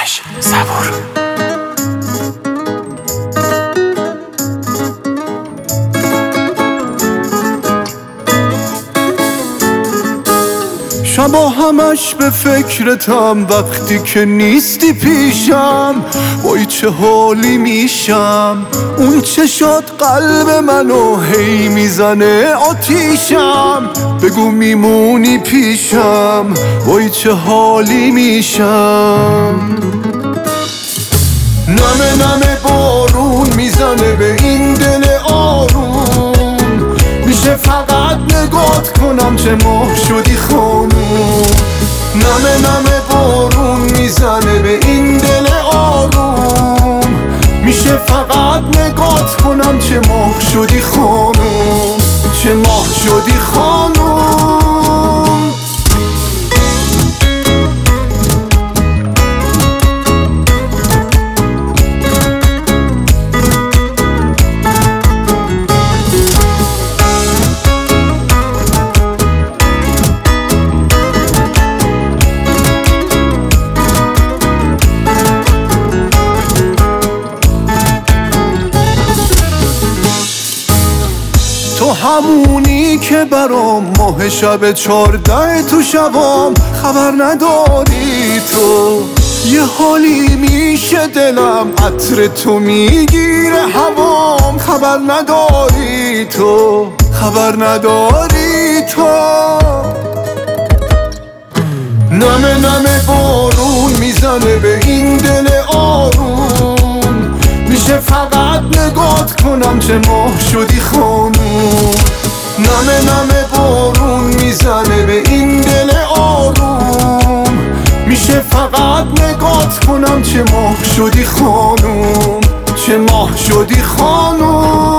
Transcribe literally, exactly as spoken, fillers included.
آرش صبور. شبا همش به فکرتم وقتی که نیستی پیشم، وای چه حالی میشم. اون چشات قلب منو هی میزنه آتیشم، بگو میمونی پیشم وای چه حالی میشم. نمه نمه بارون میزنه به این دل آروم، میشه فقط نگات کنم چه ماه شدی خانوم. نمه نمه بارون میزنه به این دل آروم، میشه فقط نگات کنم چه ماه شدی خانوم، چه ماه شدی خانوم. تو همونی که برام ماه شب چارده تو شبام، خبر نداری تو یه حالی میشه دلم عطر تو میگیره هوام. خبر نداری تو، خبر نداری تو. نمه نمه بارون میزنه به این دل آروم، میشه فقط نگات کنم چه ماه شدی خانوم. نمه نمه بارون میزنه به این دل آروم، میشه فقط نگات کنم چه ماه شدی خانوم، چه ماه شدی خانوم.